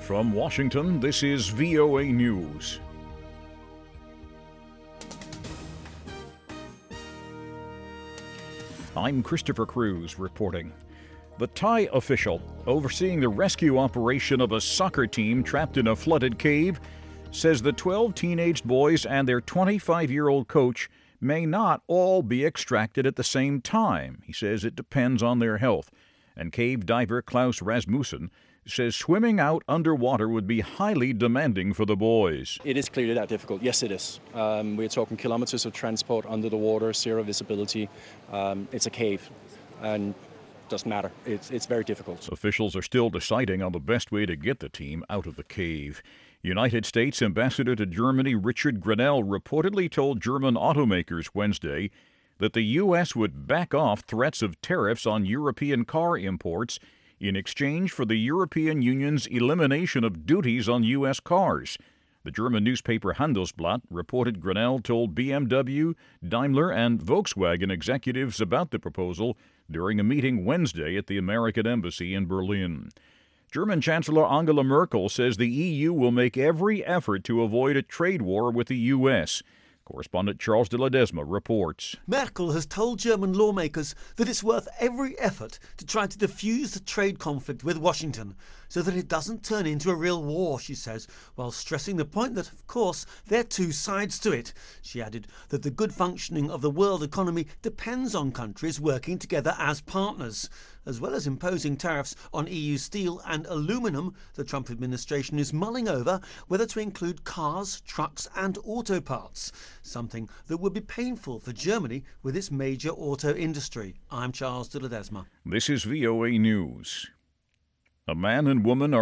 From Washington, this is VOA News. I'm Christopher Cruz reporting. The Thai official overseeing the rescue operation of a soccer team trapped in a flooded cave says the 12 teenage boys and their 25-year-old coach may not all be extracted at the same time. He says it depends on their health. And cave diver Klaus Rasmussen says swimming out underwater would be highly demanding for the boys. It is clearly that difficult. Yes, it is. We're talking kilometers of transport under the water, zero visibility. It's a cave, and doesn't matter. It's very difficult. Officials are still deciding on the best way to get the team out of the cave. United States Ambassador to Germany Richard Grenell reportedly told German automakers Wednesday that the U.S. would back off threats of tariffs on European car imports in exchange for the European Union's elimination of duties on U.S. cars. The German newspaper Handelsblatt reported Grenell told BMW, Daimler, and Volkswagen executives about the proposal during a meeting Wednesday at the American Embassy in Berlin. German Chancellor Angela Merkel says the EU will make every effort to avoid a trade war with the U.S. Correspondent Charles de Ledesma reports. Merkel has told German lawmakers that it's worth every effort to try to defuse the trade conflict with Washington so that it doesn't turn into a real war, she says, while stressing the point that, of course, there are two sides to it. She added that the good functioning of the world economy depends on countries working together as partners. As well as imposing tariffs on EU steel and aluminium, the Trump administration is mulling over whether to include cars, trucks and auto parts, something that would be painful for Germany with its major auto industry. I'm Charles de Ledesma. This is VOA News. A man and woman are